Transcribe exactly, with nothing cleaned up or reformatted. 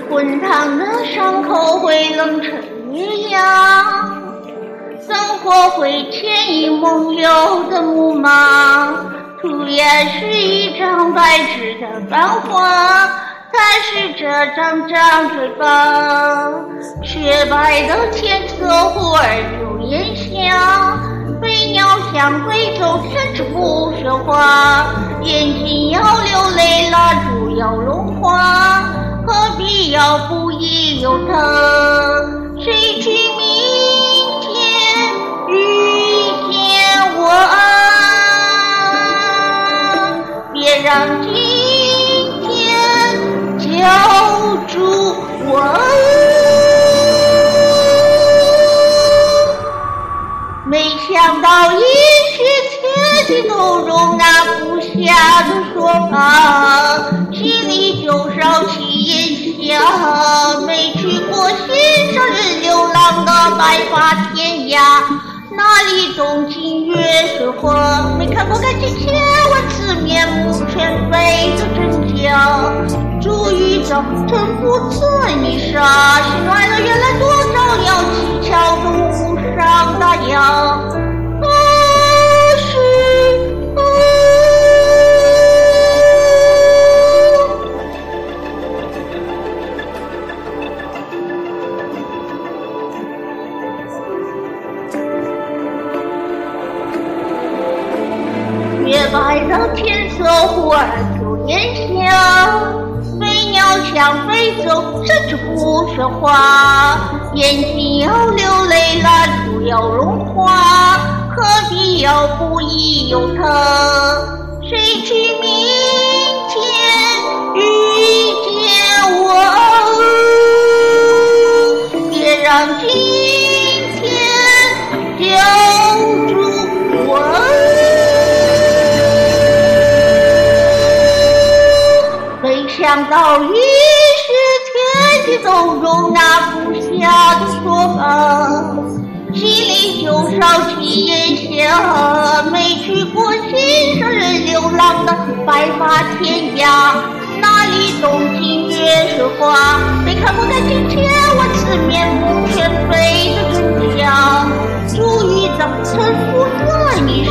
滚烫的伤口会冷成烈阳，生活会牵引梦游的木马，涂鸦是一张白纸的繁华，它是这张张嘴巴，雪白的天色忽而就烟消，飞鸟向飞走，甚至不说话，眼睛要流泪，蜡烛要融化，何必要不疑有他？谁去明天遇见我啊？别让今天叫住我。没想到一时千里都容纳不下的说法，心里就烧起烟霞。没去过欣赏人流浪的白发天涯，哪里懂金月水花？没看过感情千万次面目全非的真假，注意着沉浮在泥沙，醒来了原来多少鸟七巧动物上大雅。雪白的天色忽而就烟消，飞鸟向飞走，甚至不说话，眼睛要流泪，蜡烛要融化，何必要不疑有他？谁去明天遇见我？别让今天叫住我。想到一时天地都容纳不下的说法，心里就烧起烟霞。没去过欣赏人流浪的白发天涯，哪里懂金月水花？没看过感情千万次面目全非的真假，注意着沉浮在你